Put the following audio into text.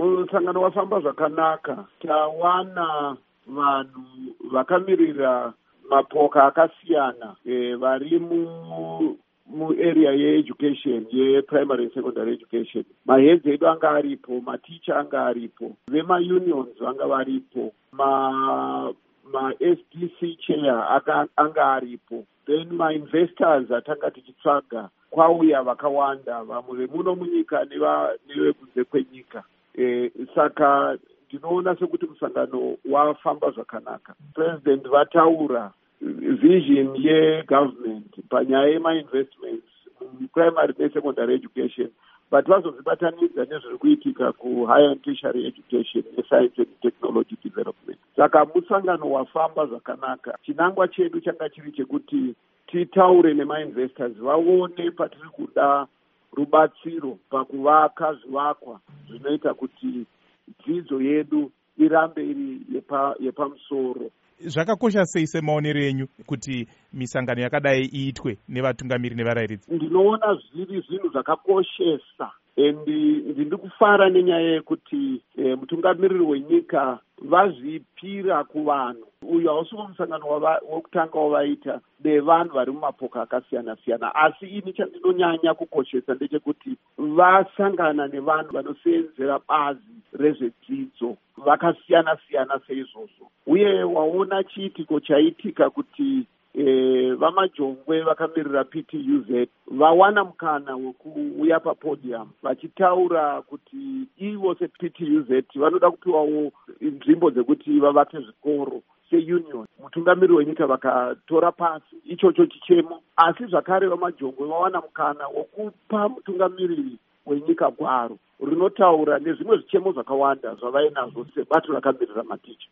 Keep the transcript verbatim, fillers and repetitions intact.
Musangano wafamba zvakanaka. Tawana vanhu vakamirira mapoka akasiyana e, vari mu muarea yeeducation yeprimary and secondary education. Maheads edu anga aripo, maticha anga aripo, vemaunions vanga varipo, ma ma-S D C chair anga aripo, then ma-investors atanga tichitsvaga kwauya vakawanda, vamwe vemuno munyika nevekunze kwenyika. E, saka ndinoona sekuti musangano wafamba zvakanaka. President vataura vision yegovernment panyaya yema-investments muprimary nesecondary education, but vazozvibatanidza nezviri kuitika kuhigher and tertiary education nescience and technology development. Saka musangano wafamba zvakanaka. Chinangwa chedu changa chiri chekuti titaure nema-investors vaone patiri kuda rubatsiro pakuvaka zvivakwa zvinoita kuti dzidzo yedu irambe iri yepamusoro. Zvakakosha sei semaonero enyu kuti misangano yakadai iitwe nevatungamiri nevarairidzi? Ndinoona zviri zvinhu zvakakoshesa, endi ndiri kufara nenyaya yekuti e, mutungamiriri wenyika vazvipira kuvanhu. Uyu hausiwo musangano wokutanga wavaita nevanhu vari mumapoka akasiyana siyana, asi ini chandinonyanya kukoshesa ndechekuti vasangana nevanhu vanoseenzera bazi rezvedzidzo vakasiyana siyana seizvozvo. Uye waona chiitiko chaitika kuti e, vamajongwe vakamirira P T U Z vawana mukana wekuuya papodium vachitaura kuti ivo se-P T U Z vanoda kupiwawo nzvimbo dzekuti vavake zvikoro seunion. Mutungamiriri wenyika vakatora pasi ichocho chichemo, asi zvakare vamajongwe vawana mukana wokupa mutungamiriri wenyika gwaro rinotaura nezvimwe zvichemo zvakawanda zvavainazvo sebato rakamirira maticha.